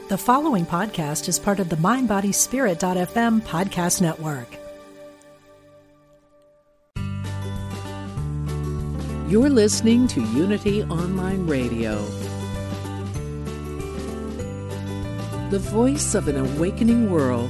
The following podcast is part of the MindBodySpirit.fm podcast network. You're listening to Unity Online Radio, the voice of an awakening world.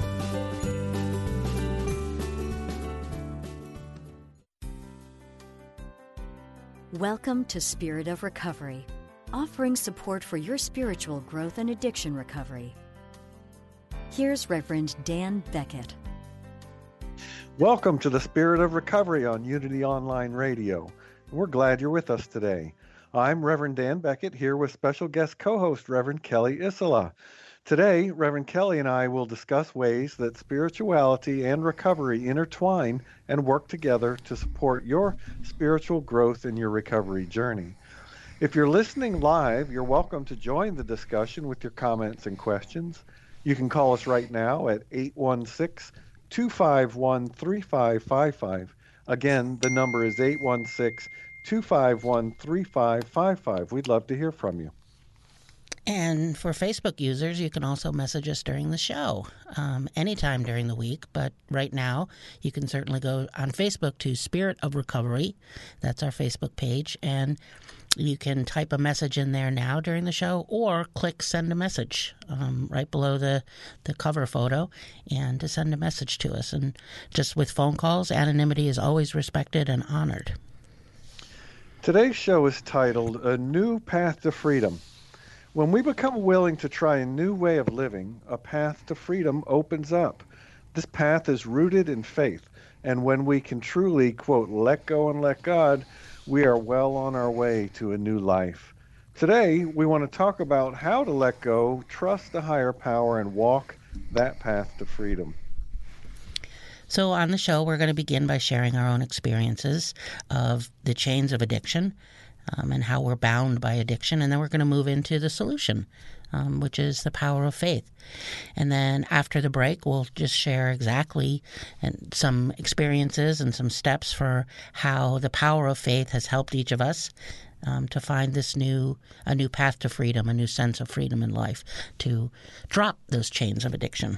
Welcome to Spirit of Recovery, offering support for your spiritual growth and addiction recovery. Here's Reverend Dan Beckett. Welcome to the Spirit of Recovery on Unity Online Radio. We're glad you're with us today. I'm Reverend Dan Beckett here with special guest co-host Reverend Kelly Isola. Today, Reverend Kelly and I will discuss ways that spirituality and recovery intertwine and work together to support your spiritual growth in your recovery journey. If you're listening live, you're welcome to join the discussion with your comments and questions. You can call us right now at 816-251-3555. Again, the number is 816-251-3555. We'd love to hear from you. And for Facebook users, you can also message us during the show, anytime during the week. But right now, you can certainly go on Facebook to Spirit of Recovery. That's our Facebook page. And you can type a message in there now during the show or click send a message right below the cover photo and to send a message to us. And just with phone calls, anonymity is always respected and honored. Today's show is titled A New Path to Freedom. When we become willing to try a new way of living, a path to freedom opens up. This path is rooted in faith, and when we can truly, quote, let go and let God, we are well on our way to a new life. Today, we want to talk about how to let go, trust a higher power, and walk that path to freedom. So on the show, we're going to begin by sharing our own experiences of the chains of addiction, and how we're bound by addiction. And then we're going to move into the solution, which is the power of faith. And then after the break, we'll just share exactly some experiences and some steps for how the power of faith has helped each of us to find a new path to freedom, a new sense of freedom in life, to drop those chains of addiction.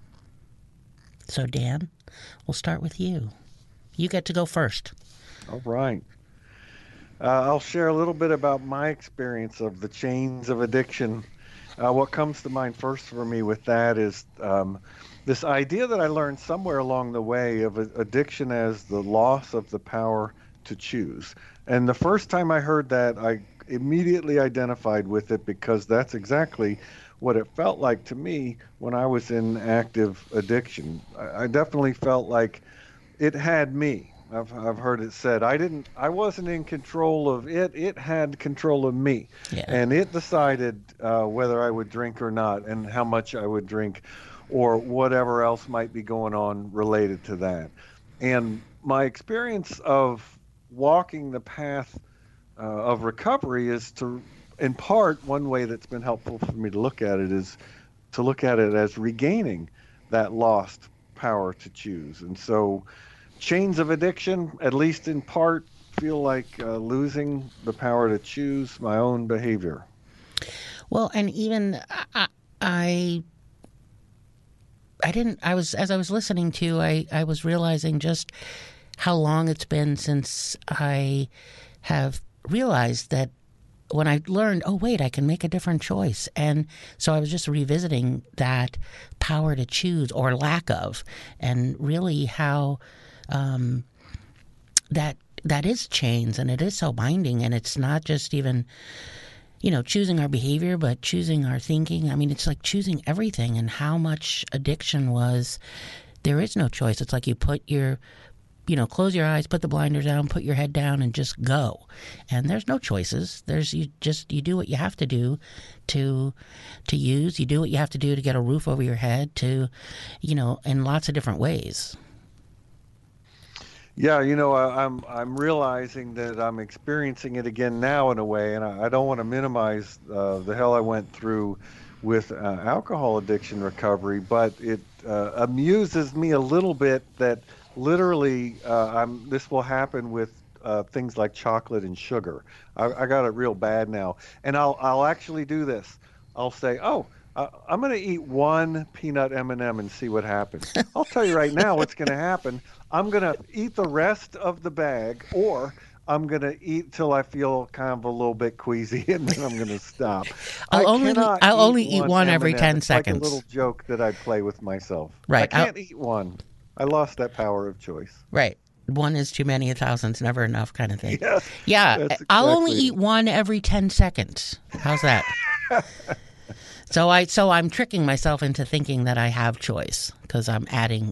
So Dan, we'll start with you. You get to go first. All right. I'll share a little bit about my experience of the chains of addiction. What comes to mind first for me with that is this idea that I learned somewhere along the way of addiction as the loss of the power to choose. And the first time I heard that, I immediately identified with it because that's exactly what it felt like to me when I was in active addiction. I definitely felt like it had me. I've heard it said I wasn't in control of it. It had control of me. Yeah. And it decided whether I would drink or not and how much I would drink or whatever else might be going on related to that. And my experience of walking the path of recovery is to, in part, one way that's been helpful for me to look at it is to look at it as regaining that lost power to choose. And so chains of addiction, at least in part, feel like losing the power to choose my own behavior. Well, and even as I was listening to you, I was realizing just how long it's been since I have realized that when I learned, oh, wait, I can make a different choice. And so I was just revisiting that power to choose or lack of, and really how that is chains, and it is so binding, and it's not just even, choosing our behavior, but choosing our thinking. I mean, it's like choosing everything, and how much addiction was, there is no choice. It's like you put your, close your eyes, put the blinders down, put your head down, and just go. And there's no choices. You do what you have to do to use. You do what you have to do to get a roof over your head, in lots of different ways. Yeah, I'm realizing that I'm experiencing it again now in a way, and I don't want to minimize the hell I went through with alcohol addiction recovery, but it amuses me a little bit that literally this will happen with things like chocolate and sugar. I got it real bad now, and I'll actually do this. I'll say, oh, I'm going to eat one peanut M&M and see what happens. I'll tell you right now what's going to happen. I'm going to eat the rest of the bag, or I'm going to eat till I feel kind of a little bit queasy, and then I'm going to stop. I'll only eat one every 10 it's seconds. Like a little joke that I play with myself. Right. I can't eat one. I lost that power of choice. Right. One is too many, 1,000's never enough kind of thing. Yes, yeah. exactly. I'll only eat one every 10 seconds. How's that? So I'm tricking myself into thinking that I have choice because I'm adding,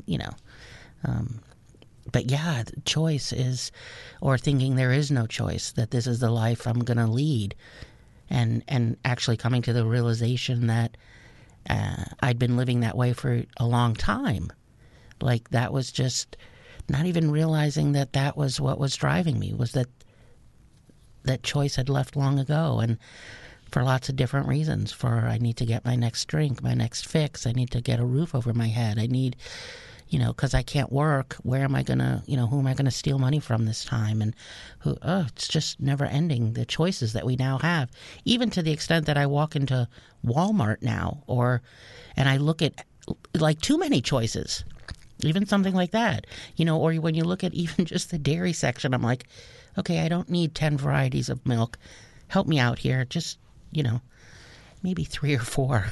but yeah, choice is, or thinking there is no choice, that this is the life I'm going to lead, and actually coming to the realization that I'd been living that way for a long time. Like that was just not even realizing that was what was driving me, was that choice had left long ago, and for lots of different reasons. For I need to get my next drink, my next fix. I need to get a roof over my head. I need, because I can't work. Where am I going to, who am I going to steal money from this time? And it's just never ending, the choices that we now have. Even to the extent that I walk into Walmart now and I look at like too many choices. Even something like that, or when you look at even just the dairy section, I'm like, okay, I don't need 10 varieties of milk. Help me out here. Just, maybe 3 or 4.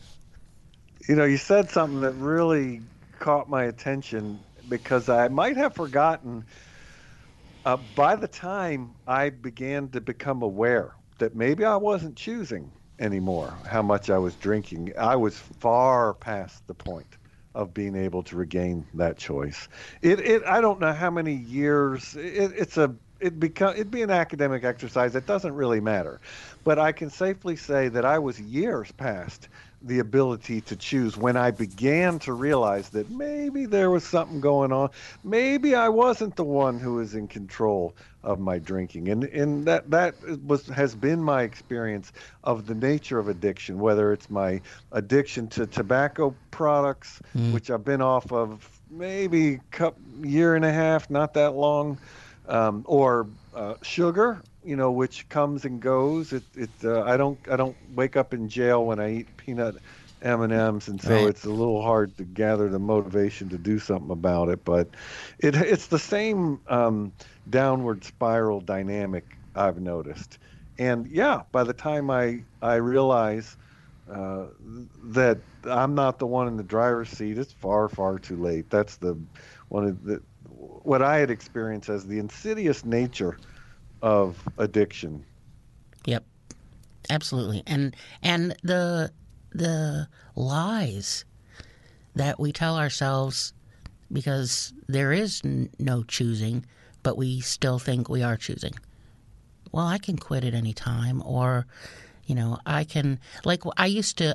You said something that really caught my attention because I might have forgotten by the time I began to become aware that maybe I wasn't choosing anymore how much I was drinking. I was far past the point of being able to regain that choice. I don't know how many years. It'd be an academic exercise. It doesn't really matter, but I can safely say that I was years past the ability to choose when I began to realize that maybe there was something going on. Maybe I wasn't the one who was in control of my drinking, and that has been my experience of the nature of addiction. Whether it's my addiction to tobacco products, which I've been off of maybe year and a half, not that long, or sugar, which comes and goes. I don't wake up in jail when I eat peanut M&Ms, and so It's a little hard to gather the motivation to do something about it. But it's the same downward spiral dynamic I've noticed. And yeah, by the time I realize that I'm not the one in the driver's seat, it's far, far too late. That's what I had experienced as the insidious nature of addiction. Yep, absolutely. And the lies that we tell ourselves, because there is no choosing, but we still think we are choosing. Well, I can quit at any time, or I can, like I used to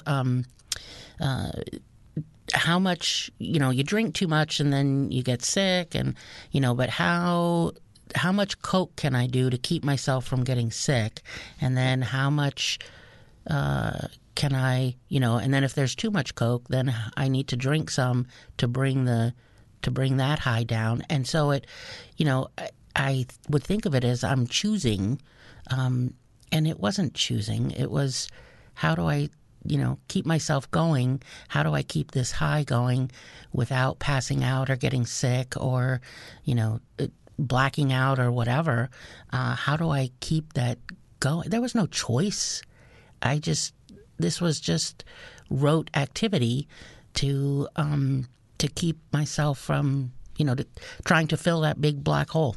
how much, you drink too much and then you get sick, and but how much Coke can I do to keep myself from getting sick? And then how much can I, and then if there's too much Coke, then I need to drink some to bring that high down. And so I would think of it as I'm choosing, and it wasn't choosing. It was, how do I, keep myself going? How do I keep this high going without passing out or getting sick or, blacking out or whatever? How do I keep that going? There was no choice. This was just rote activity to keep myself from, trying to fill that big black hole.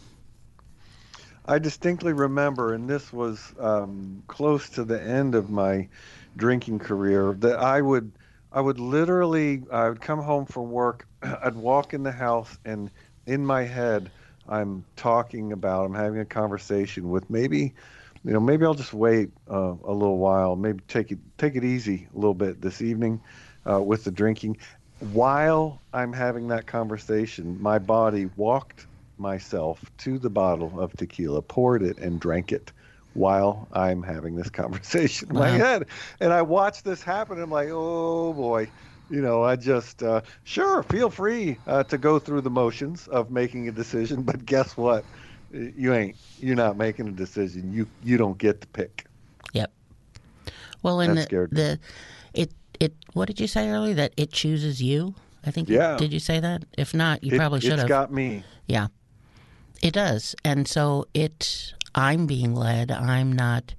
I distinctly remember, and this was close to the end of my drinking career, that I would literally, I would come home from work, I'd walk in the house, and in my head, I'm having a conversation with maybe I'll just wait a little while, maybe take it easy a little bit this evening with the drinking. While I'm having that conversation, my body walked myself to the bottle of tequila, poured it, and drank it while I'm having this conversation in my head. And I watched this happen, and I'm like, oh boy. I just, sure, feel free to go through the motions of making a decision, but guess what? You're not making a decision. You don't get to pick. Yep. Well, and that scared me. it what did you say earlier? That it chooses you? I think did you say that? If not, you probably should have. It's got me. Yeah. It does. And so I'm being led. I'm not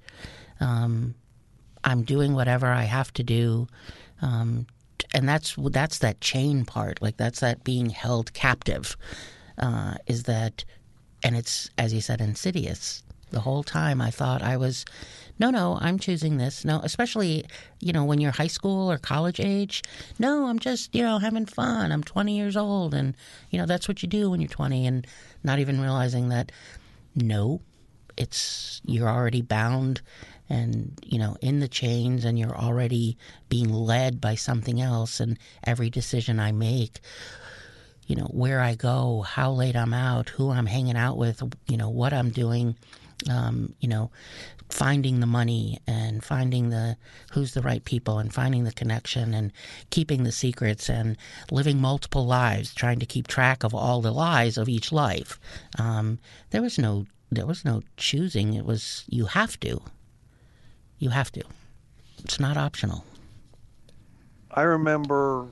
I'm doing whatever I have to do. And that's that chain part. Like that's that being held captive. Is that, and it's, as you said, insidious. The whole time I thought I was, no, I'm choosing this. No, especially, when you're high school or college age. No, I'm just, having fun. I'm 20 years old. And, that's what you do when you're 20, and not even realizing that, no, you're already bound and, in the chains, and you're already being led by something else. And every decision I make, where I go, how late I'm out, who I'm hanging out with, what I'm doing, finding the money and finding who's the right people and finding the connection and keeping the secrets and living multiple lives, trying to keep track of all the lies of each life. There was no choosing. It was, you have to. You have to. It's not optional. I remember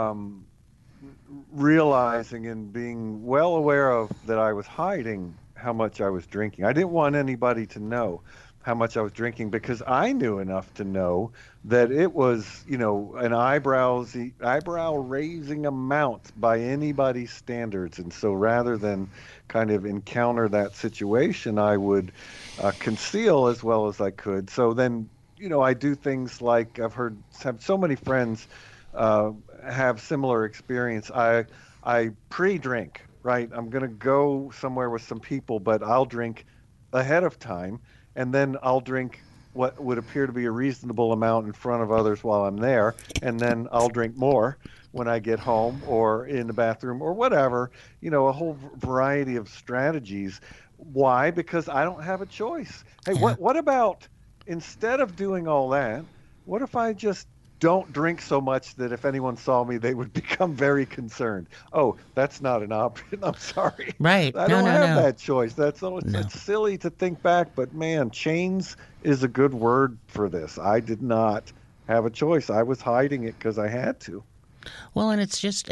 realizing and being well aware of that I was hiding how much I was drinking. I didn't want anybody to know how much I was drinking, because I knew enough to know that it was, an eyebrow-raising amount by anybody's standards. And so rather than kind of encounter that situation, I would conceal as well as I could. So then, I do things like have so many friends have similar experience. I pre-drink, right? I'm going to go somewhere with some people, but I'll drink ahead of time, and then I'll drink what would appear to be a reasonable amount in front of others while I'm there, and then I'll drink more when I get home or in the bathroom or whatever, a whole variety of strategies. Why? Because I don't have a choice. Hey, what about, instead of doing all that, what if I just don't drink so much that if anyone saw me, they would become very concerned? Oh, that's not an option. I'm sorry. Right. I don't have that choice. It's silly to think back, but man, chains is a good word for this. I did not have a choice. I was hiding it because I had to. Well, and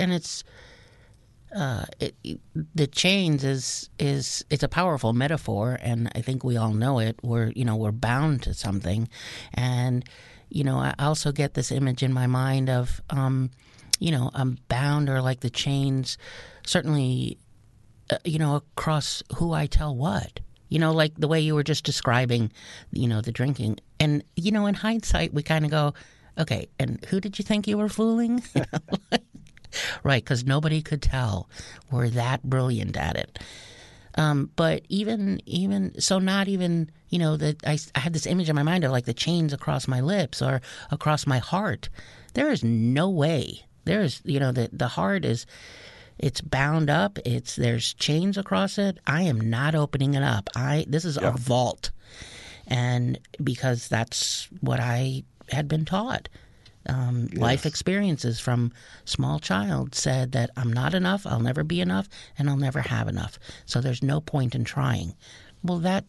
the chains is it's a powerful metaphor, and I think we all know it. We're bound to something, and I also get this image in my mind of, I'm bound, or like the chains, certainly, across who I tell what. Like the way you were just describing, the drinking. And, in hindsight, we kind of go, okay, and who did you think you were fooling? Right, because nobody could tell. We're that brilliant at it. But even so, not even, that I had this image in my mind of like the chains across my lips or across my heart. There is no way. There's, the heart it's bound up. There's chains across it. I am not opening it up. This is a vault. And because that's what I had been taught. Life experiences from small child said that I'm not enough, I'll never be enough, and I'll never have enough. So there's no point in trying. Well, that's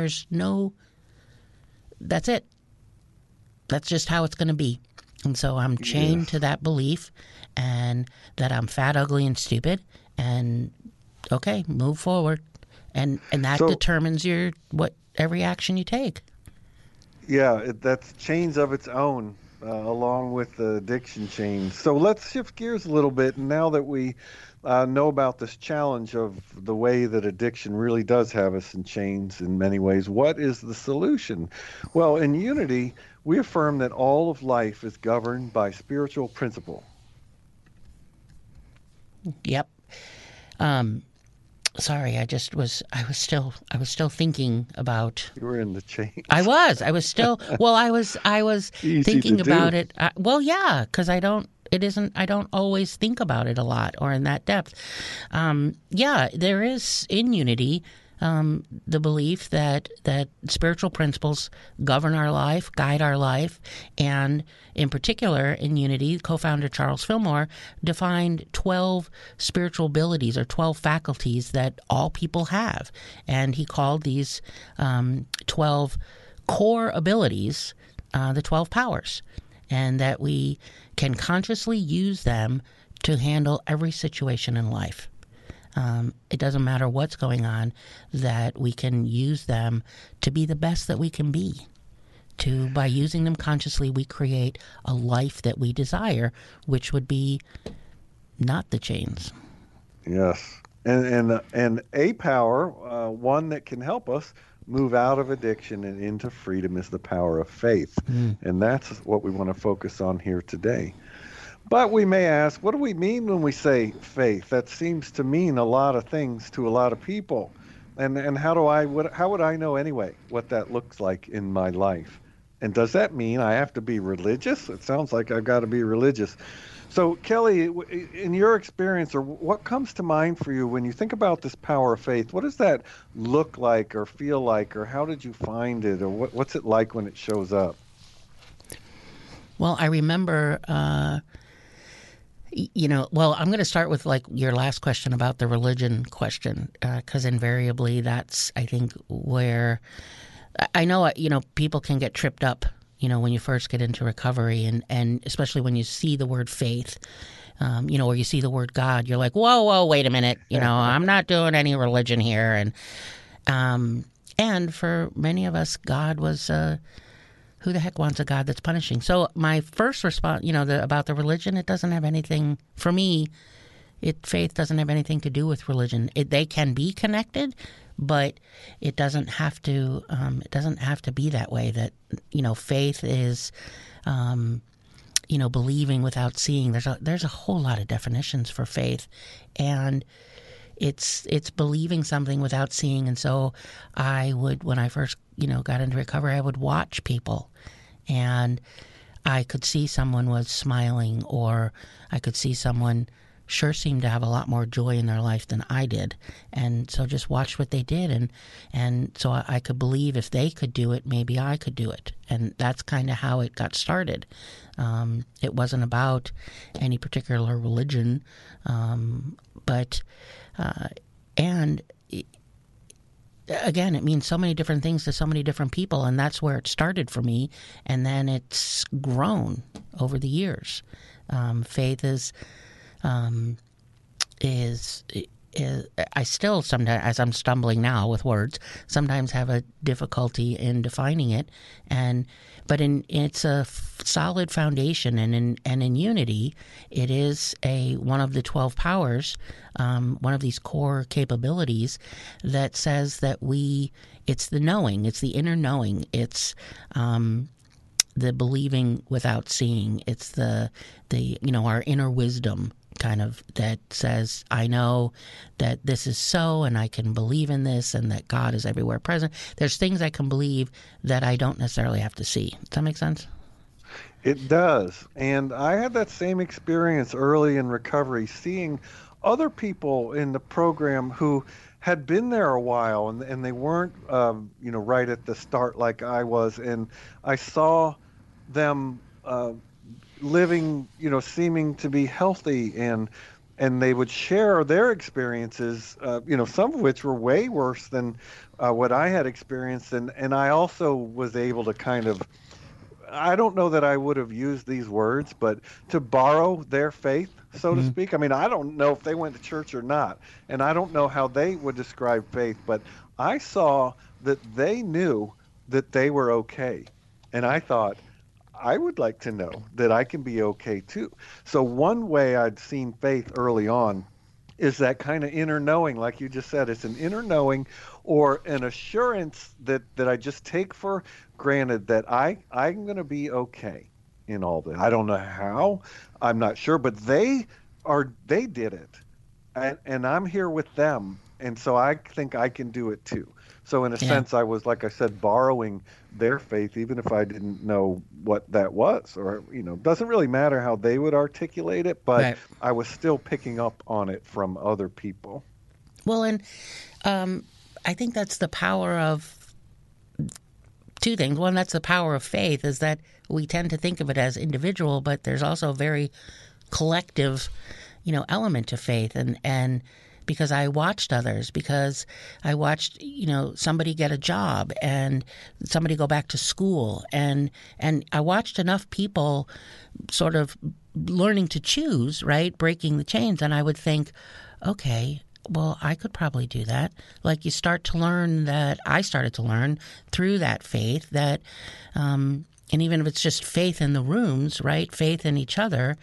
it. That's just how it's going to be. And so I'm chained to that belief, and that I'm fat, ugly, and stupid, and okay, move forward. And that determines every action you take. Yeah, that's chains of its own. Along with the addiction chains. So let's shift gears a little bit. And now that we know about this challenge of the way that addiction really does have us in chains in many ways, what is the solution? Well, in Unity, we affirm that all of life is governed by spiritual principle. Yep. Sorry, I was still thinking about. You were in the chains. I was still, well, I was thinking about it. Yeah, because I don't always think about it a lot or in that depth. There is in Unity, the belief that spiritual principles govern our life, guide our life, and in particular in Unity, co-founder Charles Fillmore defined 12 spiritual abilities or 12 faculties that all people have, and he called these 12 core abilities the 12 powers, and that we can consciously use them to handle every situation in life. It doesn't matter what's going on, that we can use them to be the best that we can be. By using them consciously, we create a life that we desire, which would be not the chains. Yes. And a power, one that can help us move out of addiction and into freedom, is the power of faith. And that's what we want to focus on here today. But we may ask, what do we mean when we say faith? That seems to mean a lot of things to a lot of people. And how would I know anyway what that looks like in my life? And does that mean I have to be religious? It sounds like I've got to be religious. So, Kelly, in your experience, or what comes to mind for you when you think about this power of faith? What does that look like or feel like, or how did you find it, or what's it like when it shows up? Well, I remember, I'm going to start with like your last question about the religion question, because invariably that's, I think, where I know, people can get tripped up, when you first get into recovery, and especially when you see the word faith, or you see the word God, you're like, whoa, wait a minute, I'm not doing any religion here. And for many of us, God was, who the heck wants a God that's punishing? So my first response, about the religion, it doesn't have anything, for me, faith doesn't have anything to do with religion. They can be connected, but it doesn't have to. It doesn't have to be that way. That faith is, believing without seeing. There's a whole lot of definitions for faith, and it's believing something without seeing. And so I would, when I first got into recovery, I would watch people, and I could see someone was smiling, or I could see someone sure seemed to have a lot more joy in their life than I did. And so just watch what they did. And so I could believe if they could do it, maybe I could do it. And that's kind of how it got started. It wasn't about any particular religion. Again, it means so many different things to so many different people. And that's where it started for me. And then it's grown over the years. Faith is I still sometimes, as I'm stumbling now with words, sometimes have a difficulty in defining it, but it's a solid foundation, and in unity, it is one of the 12 powers, one of these core capabilities that says that it's the knowing, it's the inner knowing, it's the believing without seeing, it's the our inner wisdom, kind of, that says, I know that this is so, and I can believe in this, and that God is everywhere present. There's things I can believe that I don't necessarily have to see. Does that make sense? It does. And I had that same experience early in recovery, seeing other people in the program who had been there a while, and they weren't, right at the start like I was. And I saw them living, seeming to be healthy, and they would share their experiences, some of which were way worse than what I had experienced. And I also was able to kind of, I don't know that I would have used these words, but to borrow their faith, so to speak. I mean, I don't know if they went to church or not, and I don't know how they would describe faith, but I saw that they knew that they were okay. And I thought, I would like to know that I can be okay too. So one way I'd seen faith early on is that kind of inner knowing, like you just said. It's an inner knowing, or an assurance that I just take for granted that I'm going to be okay in all this. I don't know how, I'm not sure, but they did it, and I'm here with them, and so I think I can do it too. So in a sense, I was, like I said, borrowing their faith, even if I didn't know what that was, or, doesn't really matter how they would articulate it, but right. I was still picking up on it from other people. Well, and I think that's the power of two things. One, that's the power of faith, is that we tend to think of it as individual, but there's also a very collective, element to faith. And because I watched others, because I watched, somebody get a job and somebody go back to school. And I watched enough people sort of learning to choose, right, breaking the chains. And I would think, okay, well, I could probably do that. Like, you start to learn that I started to learn through that faith that, and even if it's just faith in the rooms, right, faith in each other,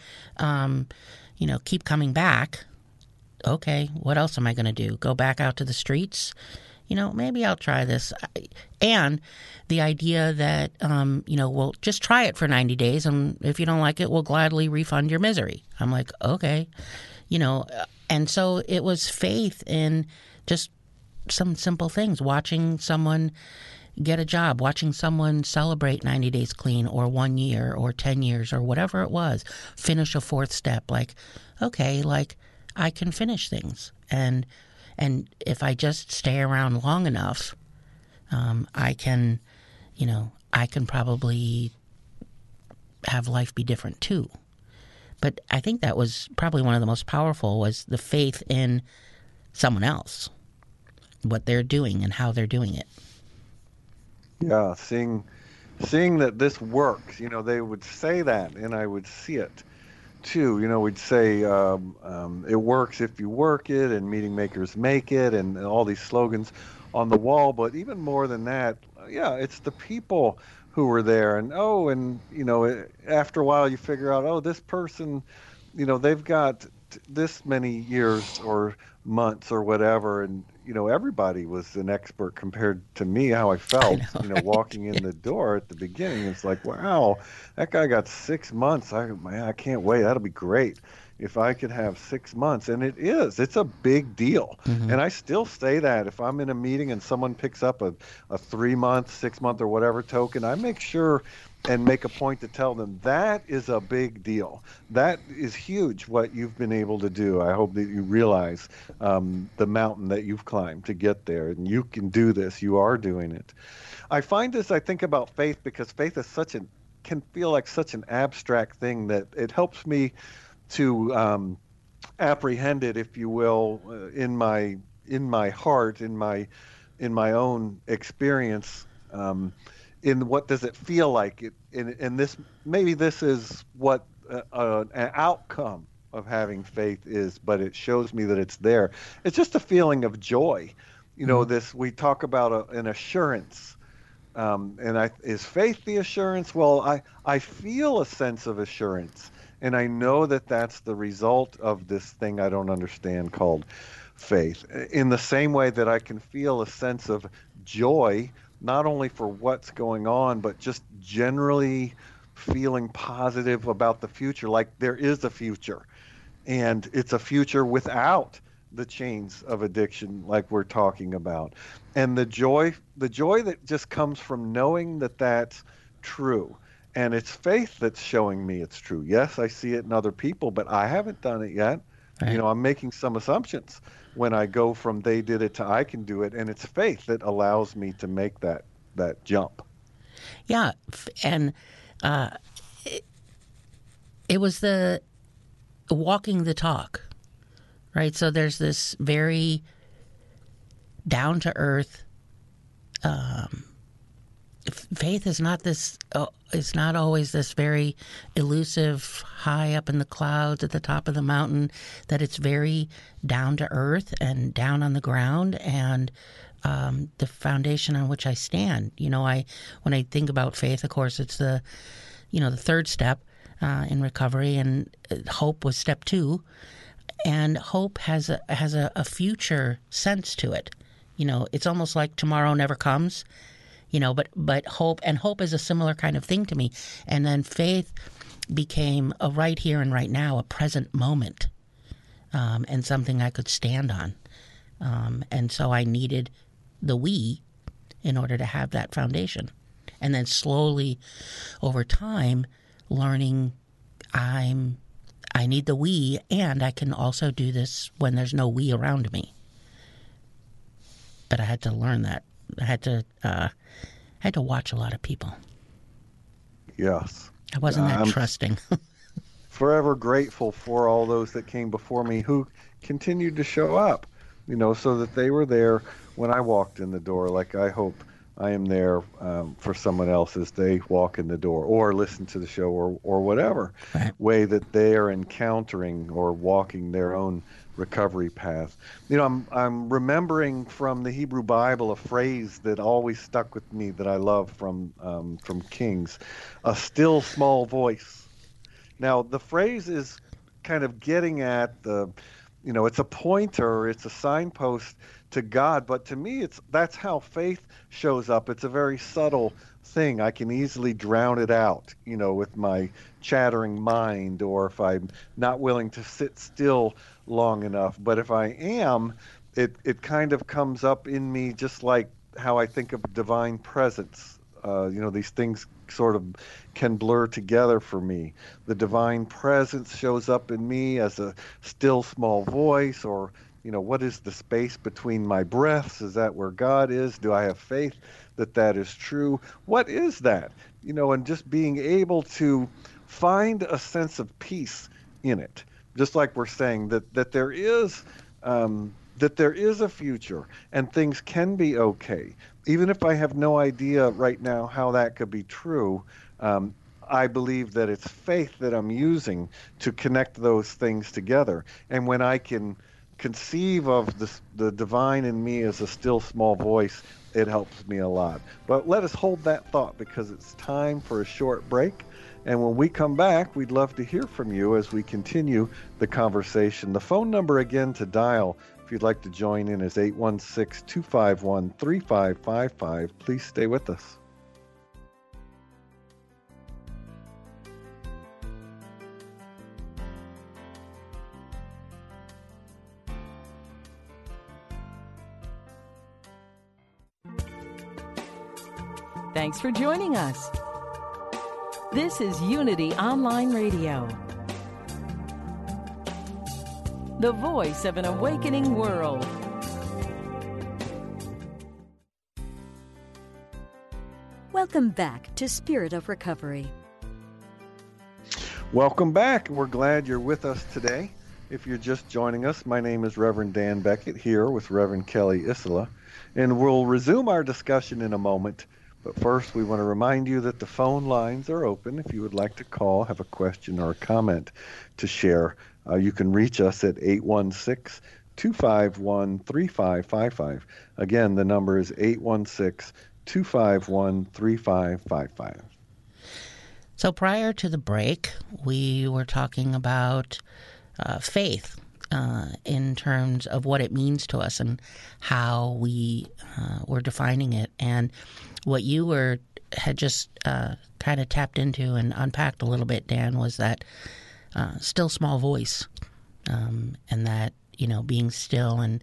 keep coming back. Okay, what else am I going to do? Go back out to the streets? Maybe I'll try this. And the idea that, well, just try it for 90 days, and if you don't like it, we'll gladly refund your misery. I'm like, okay, and so it was faith in just some simple things, watching someone get a job, watching someone celebrate 90 days clean or 1 year or 10 years or whatever it was, finish a fourth step. Like, okay, like, I can finish things. And if I just stay around long enough, I can probably have life be different too. But I think that was probably one of the most powerful, was the faith in someone else, what they're doing and how they're doing it. Yeah, seeing that this works. They would say that, and I would see it too. We'd say it works if you work it, and meeting makers make it, and all these slogans on the wall. But even more than that, it's the people who were there. And after a while you figure out, this person, they've got this many years or months or whatever, and everybody was an expert compared to me, how I felt. I know, right? Walking in the door at the beginning, it's like, wow, that guy got 6 months. I can't wait. That'll be great if I could have 6 months. And it's a big deal. Mm-hmm. And I still say that if I'm in a meeting and someone picks up a 3 month, 6 month or whatever token, I make sure and make a point to tell them that is a big deal. That is huge what you've been able to do. I hope that you realize the mountain that you've climbed to get there, and you can do this. You are doing it. I find this, I think about faith, because faith is can feel like such an abstract thing that it helps me to apprehend it, if you will, in my heart, in my own experience. In what does it feel like? In this, maybe this is what an outcome of having faith is, but it shows me that it's there. It's just a feeling of joy. This, we talk about an assurance. Is faith the assurance? Well, I feel a sense of assurance, and I know that that's the result of this thing I don't understand called faith. In the same way that I can feel a sense of joy, not only for what's going on, but just generally feeling positive about the future, like there is a future, and it's a future without the chains of addiction like we're talking about. And the joy that just comes from knowing that that's true. And it's faith that's showing me it's true. Yes, I see it in other people, but I haven't done it yet. Right. I'm making some assumptions when I go from they did it to I can do it, and it's faith that allows me to make that jump. Yeah, and it was the walking the talk, right? So there's this very down to earth. Faith is not this. It's not always this very elusive, high up in the clouds at the top of the mountain. That it's very down to earth and down on the ground, and the foundation on which I stand. When I think about faith, of course, it's the third step in recovery, and hope was step 2. And hope has a future sense to it. It's almost like tomorrow never comes. But hope is a similar kind of thing to me. And then faith became a right here and right now, a present moment, and something I could stand on. And so I needed the we in order to have that foundation. And then slowly over time, learning I need the we, and I can also do this when there's no we around me. But I had to learn that. I had to watch a lot of people. Yes. I wasn't that trusting. forever grateful for all those that came before me who continued to show up, so that they were there when I walked in the door, like I hope I am there for someone else as they walk in the door or listen to the show or whatever way that they are encountering or walking their own recovery path. I'm remembering from the Hebrew Bible a phrase that always stuck with me that I love from Kings, a still small voice. Now, the phrase is kind of getting at it's a pointer, it's a signpost to God, but to me, that's how faith shows up. It's a very subtle thing. I can easily drown it out, with my chattering mind, or if I'm not willing to sit still long enough. But if I am, it kind of comes up in me, just like how I think of divine presence. These things sort of can blur together for me. The divine presence shows up in me as a still small voice, or what is the space between my breaths? Is that where God is? Do I have faith that is true? What is that? And just being able to find a sense of peace in it, just like we're saying that there is a future and things can be okay. Even if I have no idea right now how that could be true, I believe that it's faith that I'm using to connect those things together. And when I can conceive of the divine in me as a still small voice, it helps me a lot. But let us hold that thought, because it's time for a short break. And when we come back, we'd love to hear from you as we continue the conversation. The phone number again to dial, if you'd like to join in, is 816-251-3555. Please stay with us. Thanks for joining us. This is Unity Online Radio, the voice of an awakening world. Welcome back to Spirit of Recovery. Welcome back. We're glad you're with us today. If you're just joining us, my name is Reverend Dan Beckett, here with Reverend Kelly Isola, and we'll resume our discussion in a moment. But first, we want to remind you that the phone lines are open. If you would like to call, have a question or a comment to share, you can reach us at 816-251-3555. Again, the number is 816-251-3555. So prior to the break, we were talking about faith in terms of what it means to us and how we were defining it. And what you had just kind of tapped into and unpacked a little bit, Dan, was that still small voice, and that, being still and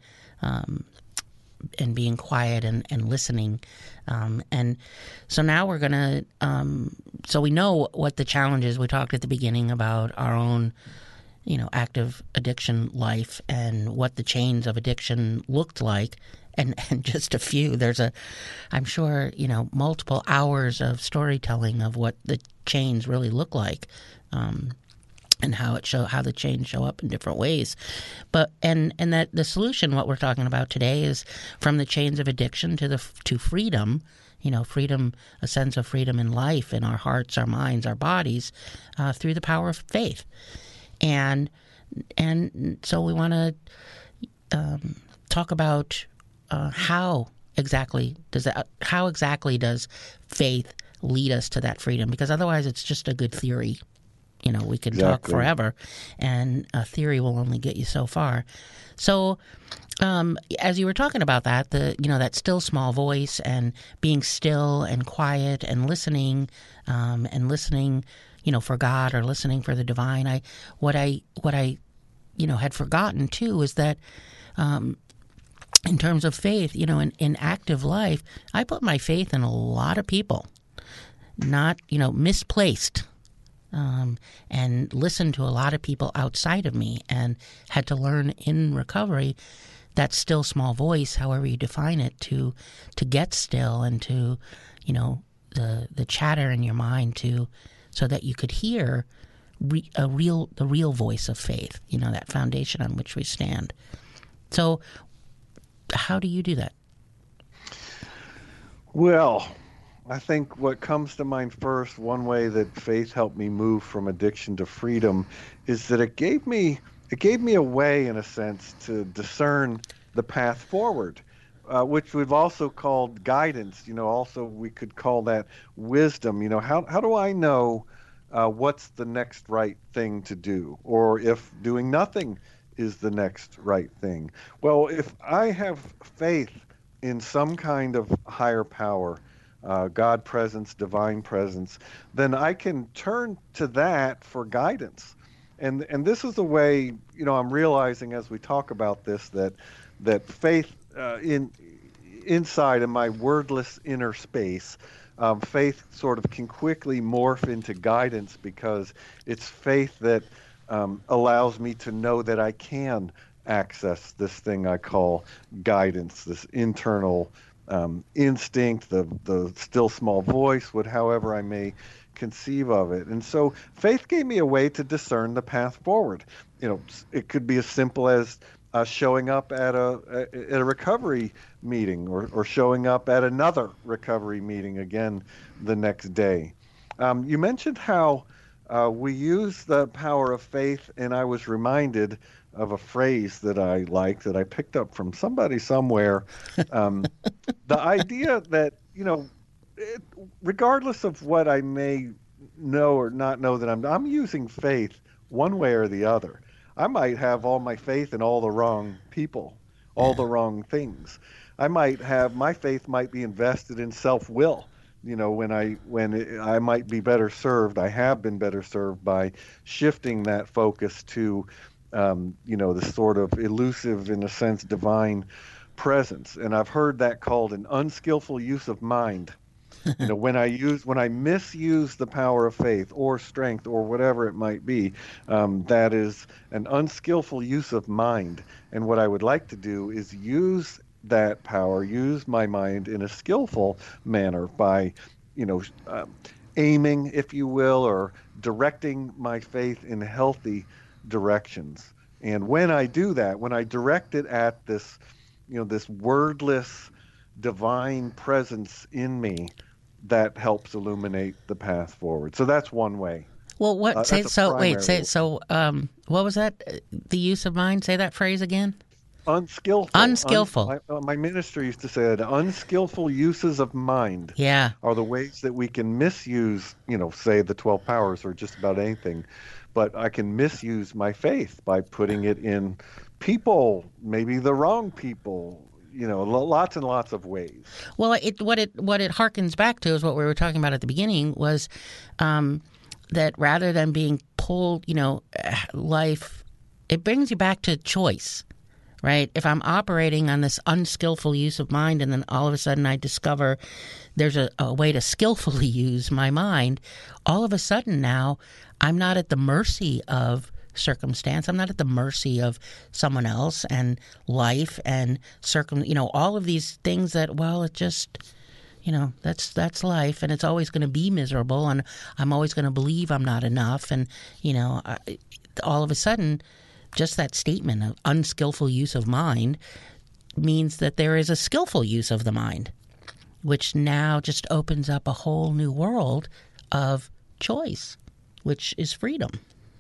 being quiet and listening. And so now we're going to, so we know what the challenge is. We talked at the beginning about our own, active addiction life and what the chains of addiction looked like. And just a few, I'm sure, multiple hours of storytelling of what the chains really look like, and how the chains show up in different ways. But and that the solution, what we're talking about today, is from the chains of addiction to freedom. Freedom, a sense of freedom in life, in our hearts, our minds, our bodies, through the power of faith. And so we want to talk about how exactly does faith lead us to that freedom? Because otherwise, it's just a good theory. We can talk forever, and a theory will only get you so far. So, as you were talking about that, that still small voice and being still and quiet and listening, for God or listening for the divine. What I had forgotten too is that, in terms of faith, in active life, I put my faith in a lot of people, not, misplaced, and listened to a lot of people outside of me, and had to learn in recovery that still small voice, however you define it, to get still and to, the chatter in your mind so that you could hear the real voice of faith, that foundation on which we stand. So how do you do that? Well, I think what comes to mind first, one way that faith helped me move from addiction to freedom, is that it gave me a way, in a sense, to discern the path forward, which we've also called guidance. Also we could call that wisdom. How do I know what's the next right thing to do, or if doing nothing is the next right thing? Well, if I have faith in some kind of higher power, God presence, divine presence, then I can turn to that for guidance. And this is the way, I'm realizing as we talk about this, that faith inside in my wordless inner space, faith sort of can quickly morph into guidance, because it's faith that allows me to know that I can access this thing I call guidance, this internal instinct, the still small voice, however I may conceive of it. And so faith gave me a way to discern the path forward. It could be as simple as showing up at a recovery meeting, or showing up at another recovery meeting again the next day. You mentioned how we use the power of faith, and I was reminded of a phrase that I like, that I picked up from somebody somewhere. The idea that, regardless of what I may know or not know, that I'm using faith one way or the other. I might have all my faith in all the wrong people, all the wrong things. My faith might be invested in self-will. When I might be better served, I have been better served by shifting that focus to, the sort of elusive, in a sense, divine presence. And I've heard that called an unskillful use of mind. When I misuse the power of faith or strength or whatever it might be, that is an unskillful use of mind. And what I would like to do is use that power, use my mind in a skillful manner by, aiming, if you will, or directing my faith in healthy directions. And when I do that, when I direct it at this, this wordless divine presence in me, that helps illuminate the path forward. So that's one way. Well, what was that? The use of mind? Say that phrase again. Unskillful. Unskillful. My minister used to say that unskillful uses of mind are the ways that we can misuse, say the 12 powers or just about anything. But I can misuse my faith by putting it in people, maybe the wrong people, lots and lots of ways. Well, what it harkens back to is what we were talking about at the beginning, was that rather than being pulled, life, it brings you back to choice, right? If I'm operating on this unskillful use of mind, and then all of a sudden I discover there's a way to skillfully use my mind, all of a sudden now I'm not at the mercy of circumstance. I'm not at the mercy of someone else and life and all of these things that, well, it just, that's life, and it's always going to be miserable, and I'm always going to believe I'm not enough. And, all of a sudden, just that statement of unskillful use of mind means that there is a skillful use of the mind, which now just opens up a whole new world of choice, which is freedom.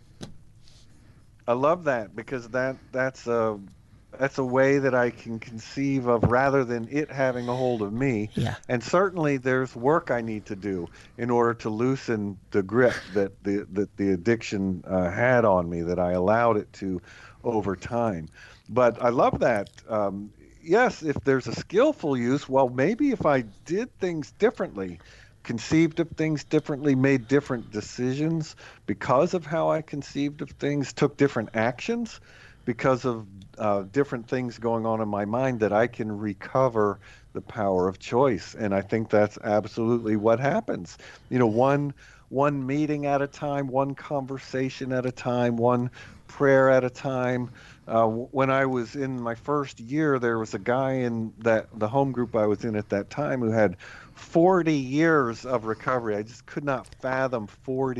I love that, because that's a way that I can conceive of, rather than it having a hold of me. Yeah. And certainly there's work I need to do in order to loosen the grip that the addiction had on me, that I allowed it to over time. But I love that. Yes, if there's a skillful use, well, maybe if I did things differently, conceived of things differently, made different decisions because of how I conceived of things, took different actions because of different things going on in my mind, that I can recover the power of choice. And I think that's absolutely what happens. One meeting at a time, one conversation at a time, one prayer at a time. When I was in my first year, there was a guy in the home group I was in at that time who had 40 years of recovery. I just could not fathom 40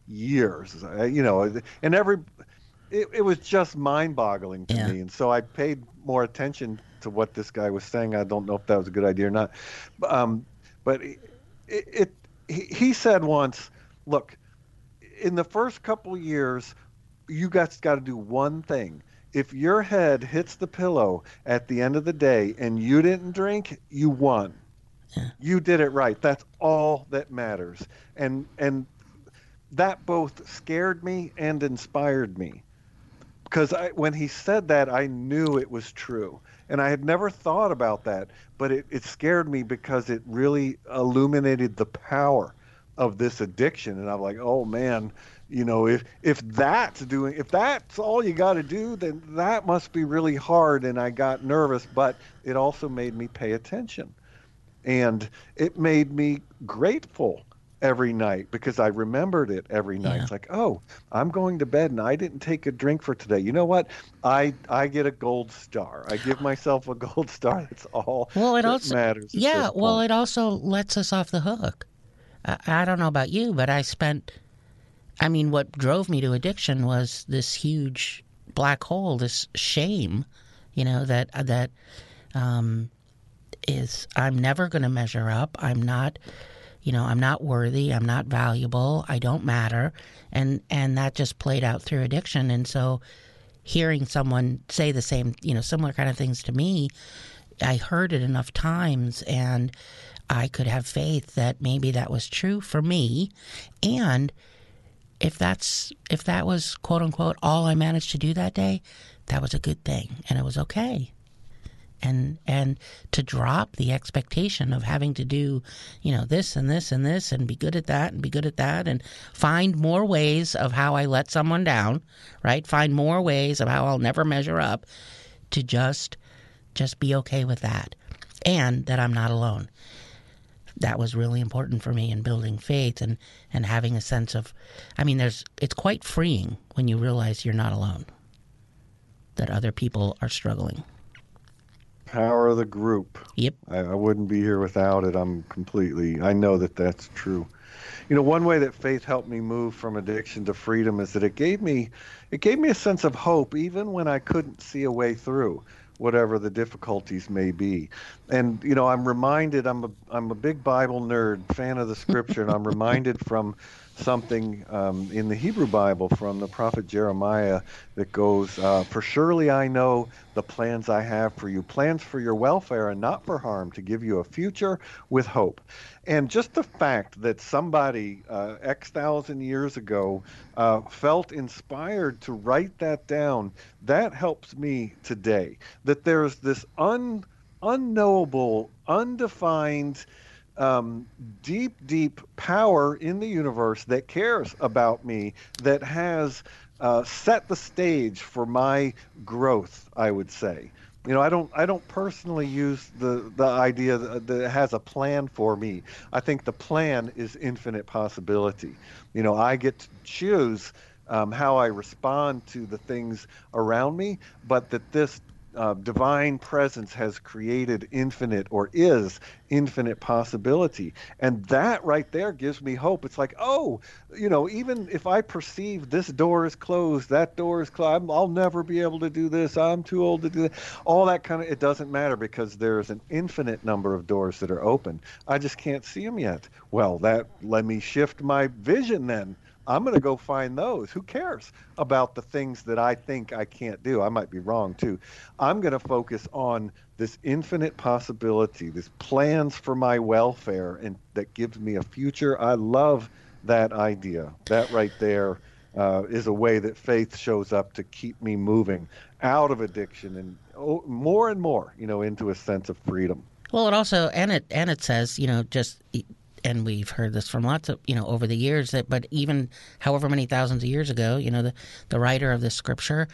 years. And it was just mind-boggling to me. And so I paid more attention to what this guy was saying. I don't know if that was a good idea or not. But he said once, look, in the first couple years, you guys got to do one thing. If your head hits the pillow at the end of the day and you didn't drink, you won. Yeah. You did it right. That's all that matters. And that both scared me and inspired me. Because when he said that, I knew it was true. And I had never thought about that, but it scared me because it really illuminated the power of this addiction. And I'm like, oh man, if that's all you got to do, then that must be really hard. And I got nervous, but it also made me pay attention. And it made me grateful every night because I remembered it every night. Yeah. It's like, oh, I'm going to bed and I didn't take a drink for today. You know what? I get a gold star. I give myself a gold star. That's all that matters. Yeah, well, it also lets us off the hook. I don't know about you, but what drove me to addiction was this huge black hole, this shame, that is, I'm never going to measure up. I'm not worthy. I'm not valuable. I don't matter. And that just played out through addiction. And so hearing someone say the same, similar kind of things to me, I heard it enough times and I could have faith that maybe that was true for me. And if that was quote unquote all I managed to do that day, that was a good thing and it was okay. And to drop the expectation of having to do, this and this and this and be good at that and be good at that and find more ways of how I let someone down, right? Find more ways of how I'll never measure up, to just be okay with that and that I'm not alone. That was really important for me in building faith and having a sense of, it's quite freeing when you realize you're not alone, that other people are struggling. Power of the group. Yep. I wouldn't be here without it. I know that that's true. One way that faith helped me move from addiction to freedom is that it gave me a sense of hope even when I couldn't see a way through whatever the difficulties may be. And I'm reminded, I'm a big Bible nerd, fan of the scripture, and I'm reminded from something in the Hebrew Bible from the prophet Jeremiah that goes, for surely I know the plans I have for you, plans for your welfare and not for harm, to give you a future with hope. And just the fact that somebody X thousand years ago felt inspired to write that down, that helps me today. That there's this unknowable, undefined, deep power in the universe that cares about me, that has set the stage for my growth, I would say. I don't personally use the idea that it has a plan for me. I think the plan is infinite possibility. I get to choose how I respond to the things around me, but that this divine presence has created infinite, or is infinite, possibility. And that right there gives me hope. It's like, even if I perceive this door is closed, that door is closed, I'll never be able to do this, I'm too old to do that, all that kind of, it doesn't matter, because there's an infinite number of doors that are open. I just can't see them yet. Well, let me shift my vision then. I'm going to go find those. Who cares about the things that I think I can't do? I might be wrong too. I'm going to focus on this infinite possibility, this plans for my welfare, and that gives me a future. I love that idea. That right there is a way that faith shows up to keep me moving out of addiction and more and more, into a sense of freedom. Well, it also, and it says, and we've heard this from lots of, over the years, but even however many thousands of years ago, the writer of this scripture,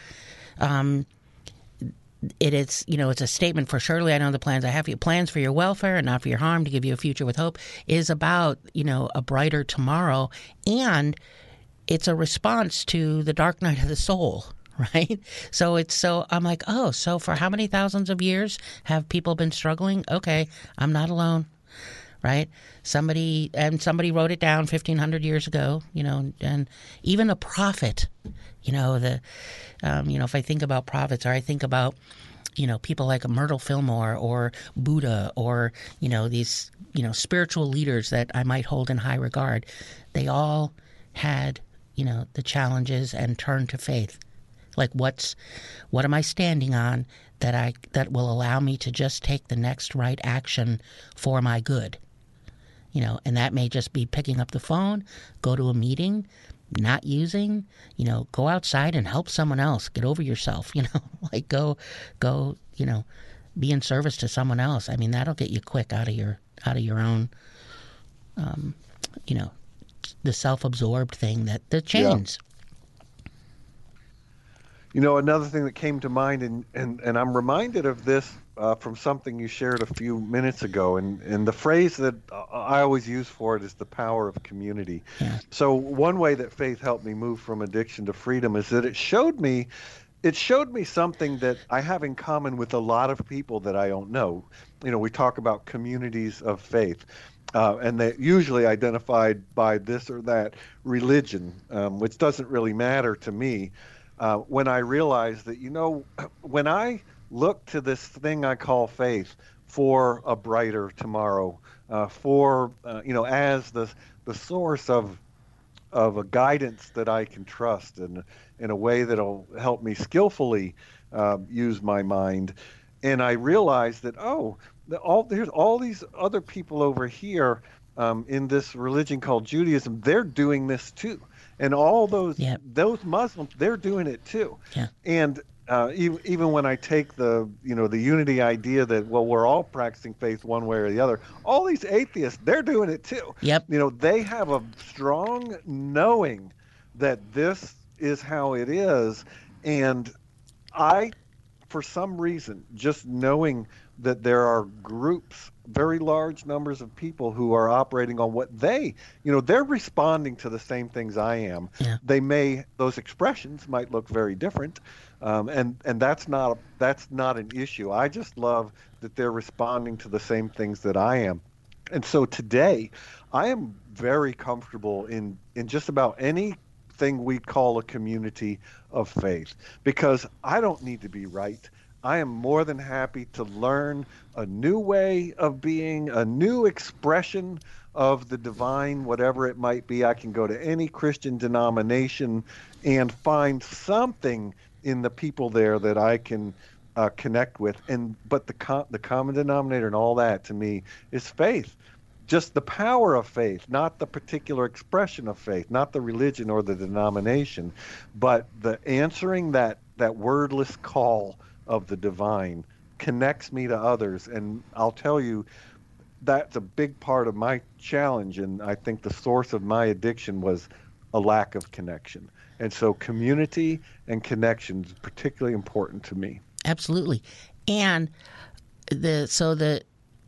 it is, it's a statement for surely I know the plans I have for you, plans for your welfare and not for your harm, to give you a future with hope, is about, a brighter tomorrow. And it's a response to the dark night of the soul. Right? So I'm like, so for how many thousands of years have people been struggling? Okay, I'm not alone. right? Somebody wrote it down 1,500 years ago, and even a prophet, if I think about prophets, or I think about, people like Myrtle Fillmore or Buddha or, these, spiritual leaders that I might hold in high regard, they all had, the challenges and turned to faith. Like what am I standing on that will allow me to just take the next right action for my good? And that may just be picking up the phone, go to a meeting, not using, go outside and help someone else, get over yourself, like go, be in service to someone else. I mean, that'll get you quick out of your own, the self-absorbed thing the chains. Yeah. Another thing that came to mind, and I'm reminded of this from something you shared a few minutes ago, and the phrase that I always use for it is the power of community. Yeah. So one way that faith helped me move from addiction to freedom is that it showed me something that I have in common with a lot of people that I don't know. We talk about communities of faith, and they're usually identified by this or that religion, which doesn't really matter to me. When I realized that, when I look to this thing I call faith for a brighter tomorrow, as the source of a guidance that I can trust, and in a way that'll help me skillfully use my mind. And I realized that, there's all these other people over here in this religion called Judaism. They're doing this too. And all those Muslims, they're doing it too. Yeah. And even when I take the unity idea that, we're all practicing faith one way or the other, all these atheists, they're doing it too. Yep. They have a strong knowing that this is how it is. And I, for some reason, just knowing that there are groups, very large numbers of people who are operating on what they're responding to the same things I am. Yeah. Those expressions might look very different. And that's not an issue. I just love that they're responding to the same things that I am. And so today I am very comfortable in just about anything we call a community of faith, because I don't need to be right. I am more than happy to learn a new way of being, a new expression of the divine, whatever it might be. I can go to any Christian denomination and find something in the people there that I can connect with. But the common denominator and all that, to me, is faith. Just the power of faith, not the particular expression of faith, not the religion or the denomination, but the answering that wordless call of the divine connects me to others. And I'll tell you, that's a big part of my challenge, and I think the source of my addiction was a lack of connection. And so community and connection is particularly important to me. Absolutely. And one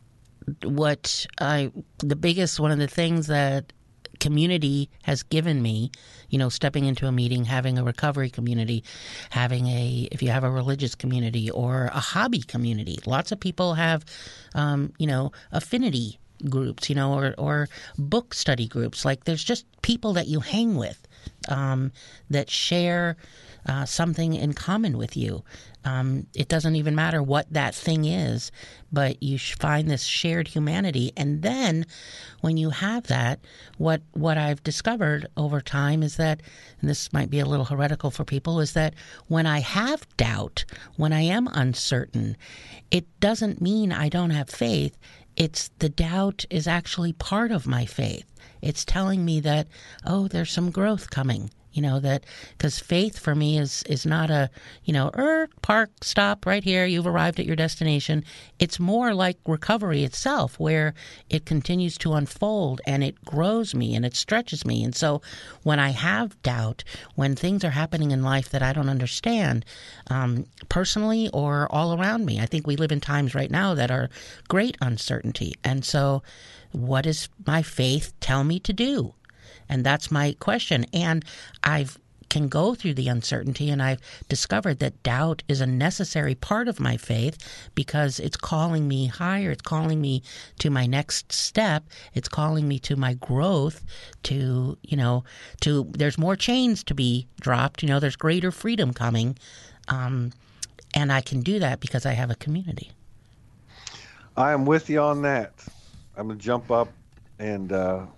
of the things that community has given me, stepping into a meeting, having a recovery community, if you have a religious community or a hobby community. Lots of people have, affinity groups, or book study groups. Like, there's just people that you hang with that share something in common with you. It doesn't even matter what that thing is, but you find this shared humanity. And then when you have that, what I've discovered over time is that, and this might be a little heretical for people, is that when I have doubt, when I am uncertain, it doesn't mean I don't have faith. It's the doubt is actually part of my faith. It's telling me that, there's some growth coming. Because faith for me is not a, park, stop right here, you've arrived at your destination. It's more like recovery itself, where it continues to unfold and it grows me and it stretches me. And so when I have doubt, when things are happening in life that I don't understand, personally or all around me, I think we live in times right now that are great uncertainty. And so what does my faith tell me to do? And that's my question. And I've can go through the uncertainty, and I've discovered that doubt is a necessary part of my faith because it's calling me higher. It's calling me to my next step. It's calling me to my growth, to there's more chains to be dropped. There's greater freedom coming. And I can do that because I have a community. I am with you on that. I'm going to jump up and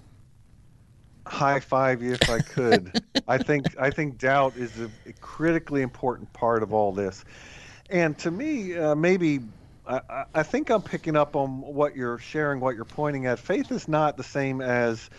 high five you if I could. I think doubt is a critically important part of all this. And to me, maybe I think I'm picking up on what you're sharing, what you're pointing at. Faith is not the same as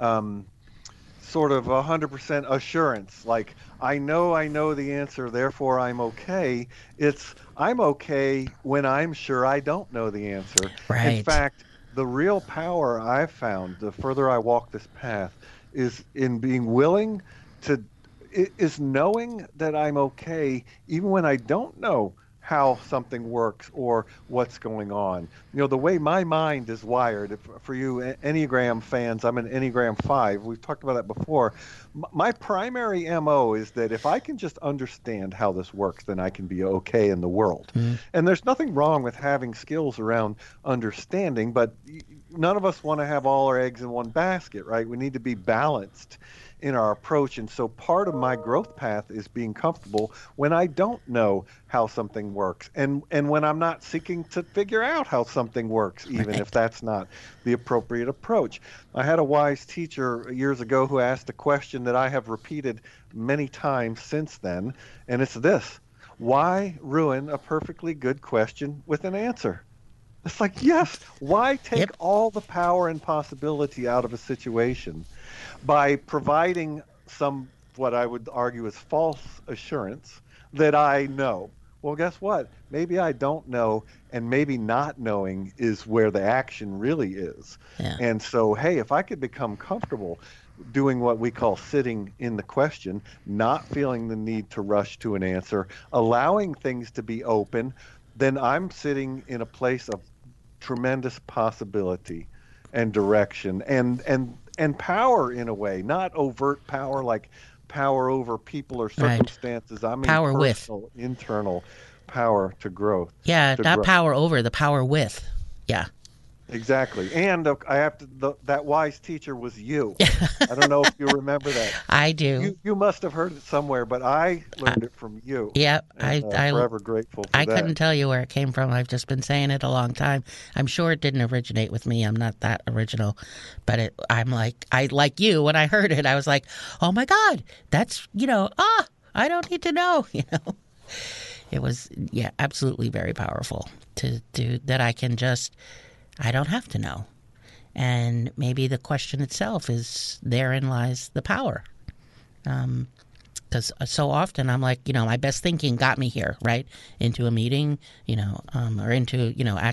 sort of 100% assurance. Like, I know the answer, therefore I'm okay. It's I'm okay when I'm sure I don't know the answer. Right. In fact, the real power I've found, the further I walk this path, is in being willing to, is knowing that I'm okay even when I don't know how something works or what's going on. The way my mind is wired, for you Enneagram fans, I'm an Enneagram 5. We've talked about that before. My primary MO is that if I can just understand how this works, then I can be okay in the world. Mm. And there's nothing wrong with having skills around understanding, but none of us want to have all our eggs in one basket, right? We need to be balanced in our approach. And so part of my growth path is being comfortable when I don't know how something works, and when I'm not seeking to figure out how something works, even if that's not the appropriate approach. I had a wise teacher years ago who asked a question that I have repeated many times since then, and it's this: why ruin a perfectly good question with an answer? It's like, yes, why take all the power and possibility out of a situation by providing some, what I would argue is false assurance that I know? Well, guess what? Maybe I don't know, and maybe not knowing is where the action really is. Yeah. And so, hey, if I could become comfortable doing what we call sitting in the question, not feeling the need to rush to an answer, allowing things to be open, then I'm sitting in a place of tremendous possibility and direction and power in a way, not overt power like power over people or circumstances. Right. I mean, power personal, internal power to growth. Yeah, not power over, the power with. Yeah. Exactly. And I have to. That wise teacher was you. I don't know if you remember that. I do. You must have heard it somewhere, but I learned it from you. Yeah, I'm forever grateful for that. I couldn't tell you where it came from. I've just been saying it a long time. I'm sure it didn't originate with me. I'm not that original, but I'm like you. When I heard it, I was like, oh my God, that's I don't need to know. It was absolutely very powerful to do that. I don't have to know. And maybe the question itself is, therein lies the power. Because so often I'm like, my best thinking got me here, right? Into a meeting, or into,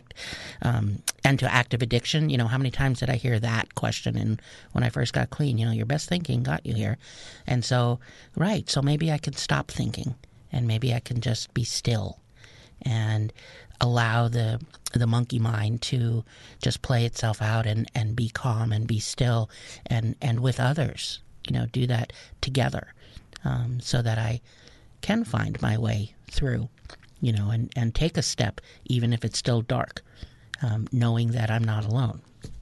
into active addiction. How many times did I hear that question? And when I first got clean, your best thinking got you here. And so, so maybe I can stop thinking, and maybe I can just be still and allow the monkey mind to just play itself out and be calm and be still and with others, do that together, so that I can find my way through, and take a step, even if it's still dark, knowing that I'm not alone.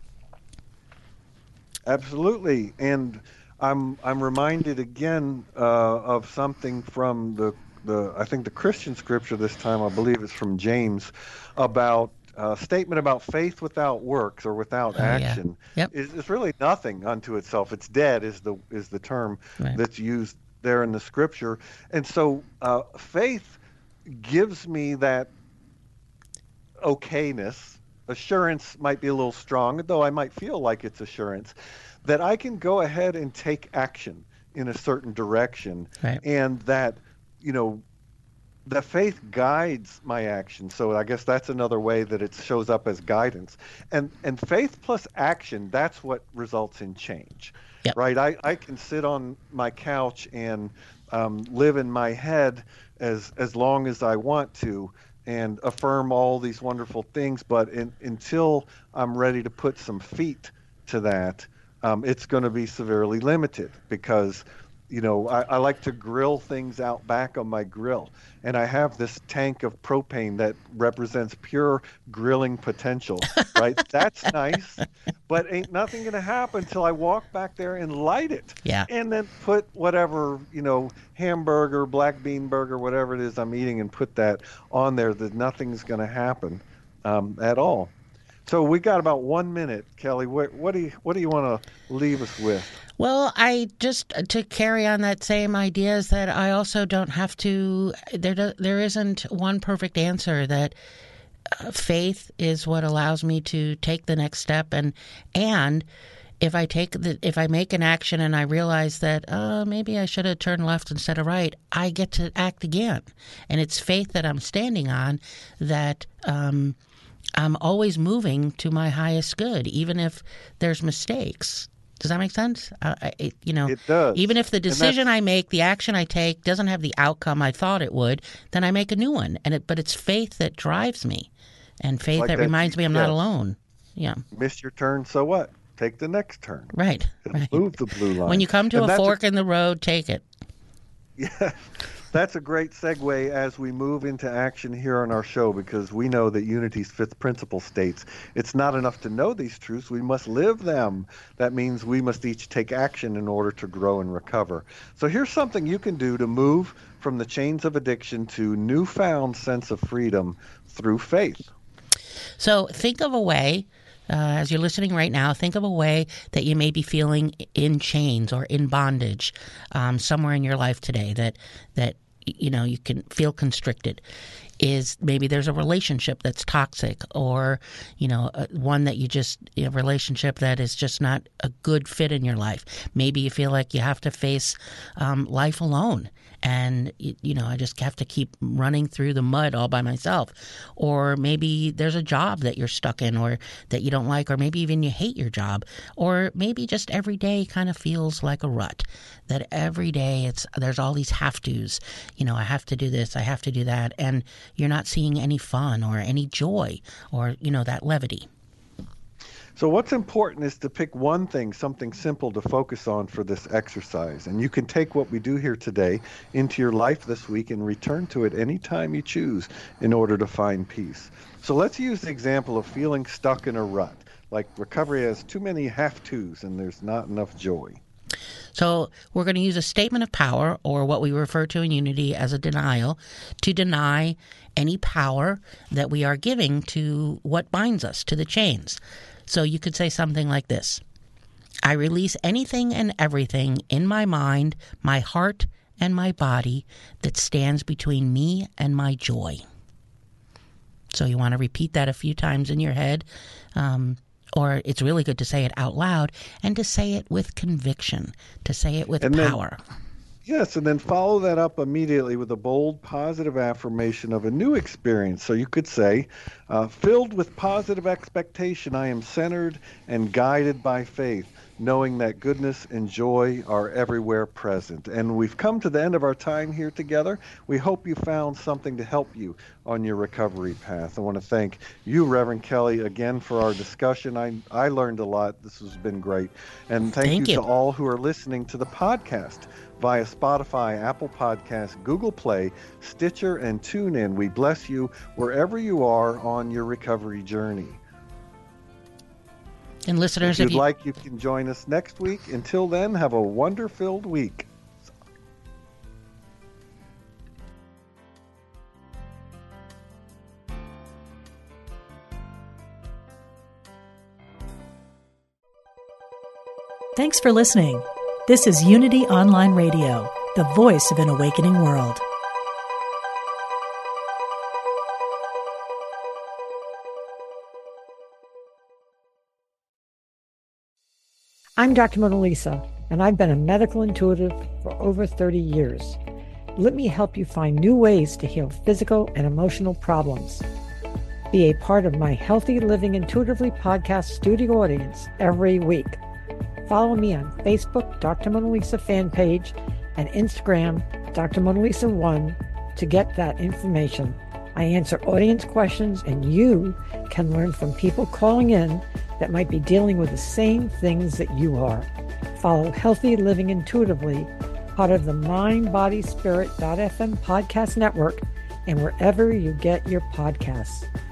Absolutely. And I'm reminded again of something from the I think the Christian scripture this time, I believe it's from James, about a statement about faith without works or without action. Yeah. Yep. is really nothing unto itself. It's dead is the term that's used there in the scripture. And so faith gives me that okayness. Assurance might be a little strong, though I might feel like it's assurance, that I can go ahead and take action in a certain direction, and that the faith guides my action. So I guess that's another way that it shows up as guidance. And faith plus action, that's what results in change. Yep. Right? I can sit on my couch and live in my head as long as I want to and affirm all these wonderful things, but until I'm ready to put some feet to that, it's going to be severely limited, because I like to grill things out back on my grill. And I have this tank of propane that represents pure grilling potential, right? That's nice, but ain't nothing going to happen until I walk back there and light it. Yeah. And then put whatever, hamburger, black bean burger, whatever it is I'm eating, and put that on there. That nothing's going to happen at all. So we got about 1 minute, Kelly. What do you want to leave us with? Well, I just to carry on that same idea is that I also don't have to. There isn't one perfect answer. That faith is what allows me to take the next step, and if I make an action and I realize that maybe I should have turned left instead of right, I get to act again, and it's faith that I'm standing on that. I'm always moving to my highest good, even if there's mistakes. Does that make sense? It does. Even if the decision I make, the action I take, doesn't have the outcome I thought it would, then I make a new one. But it's faith that drives me, and faith that reminds me I'm not alone. Yeah. Miss your turn, so what? Take the next turn. Right. Move the blue line. When you come to a fork in the road, take it. Yeah. That's a great segue as we move into action here on our show, because we know that Unity's fifth principle states it's not enough to know these truths, we must live them. That means we must each take action in order to grow and recover. So here's something you can do to move from the chains of addiction to newfound sense of freedom through faith. So think of a way, as you're listening right now, think of a way that you may be feeling in chains or in bondage somewhere in your life today that you can feel constricted. Is maybe there's a relationship that's toxic, or one that a relationship that is just not a good fit in your life. Maybe you feel like you have to face life alone, and I just have to keep running through the mud all by myself. Or maybe there's a job that you're stuck in, or that you don't like, or maybe even you hate your job, or maybe just every day kind of feels like a rut. That every day there's all these have-tos. I have to do this, I have to do that, and you're not seeing any fun or any joy or that levity. So what's important is to pick one thing, something simple to focus on for this exercise. And you can take what we do here today into your life this week and return to it anytime you choose in order to find peace. So let's use the example of feeling stuck in a rut. Like recovery has too many have-tos and there's not enough joy. So we're going to use a statement of power, or what we refer to in Unity as a denial, to deny any power that we are giving to what binds us, to the chains. So you could say something like this: I release anything and everything in my mind, my heart, and my body that stands between me and my joy. So you want to repeat that a few times in your head, or it's really good to say it out loud and to say it with conviction, to say it with power. Yes, and then follow that up immediately with a bold, positive affirmation of a new experience. So you could say, filled with positive expectation, I am centered and guided by faith, knowing that goodness and joy are everywhere present. And we've come to the end of our time here together. We hope you found something to help you on your recovery path. I want to thank you, Reverend Kelly, again for our discussion. I learned a lot. This has been great. And thank you to all who are listening to the podcast via Spotify, Apple Podcasts, Google Play, Stitcher, and TuneIn. We bless you wherever you are on your recovery journey. And listeners, if you'd like, you can join us next week. Until then, have a wonder-filled week. Thanks for listening. This is Unity Online Radio, the voice of an awakening world. I'm Dr. Mona Lisa, and I've been a medical intuitive for over 30 years. Let me help you find new ways to heal physical and emotional problems. Be a part of my Healthy Living Intuitively podcast studio audience every week. Follow me on Facebook, Dr. Mona Lisa fan page, and Instagram, Dr. Mona Lisa 1, to get that information. I answer audience questions, and you can learn from people calling in that might be dealing with the same things that you are. Follow Healthy Living Intuitively part of the MindBodySpirit.fm podcast network, and wherever you get your podcasts.